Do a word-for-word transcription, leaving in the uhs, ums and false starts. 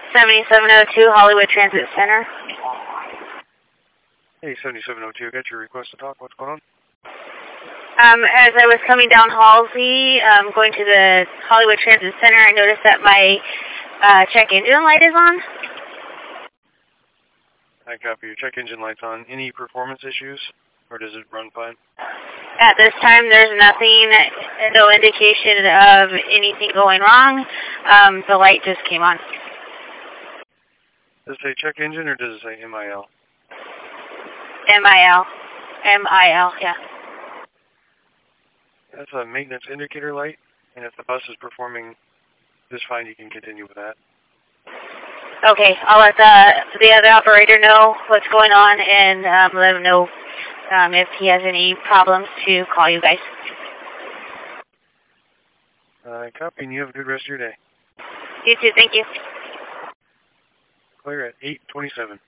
seventy-seven oh two Hollywood Transit Center. Hey, seventy-seven oh two, got your request to talk. What's going on? Um, as I was coming down Halsey, um, going to the Hollywood Transit Center, I noticed that my uh, check engine light is on. I copy. Your check engine light's on. Any performance issues, or does it run fine? At this time, there's nothing, no indication of anything going wrong. Um, the light just came on. Does it say check engine, or does it say M I L? M I L. M I L, yeah. That's a maintenance indicator light, and if the bus is performing just fine, you can continue with that. Okay, I'll let the, the other operator know what's going on and um, let him know um, if he has any problems to call you guys. Uh, copy, and you have a good rest of your day. You too, thank you. Clear at eight twenty-seven.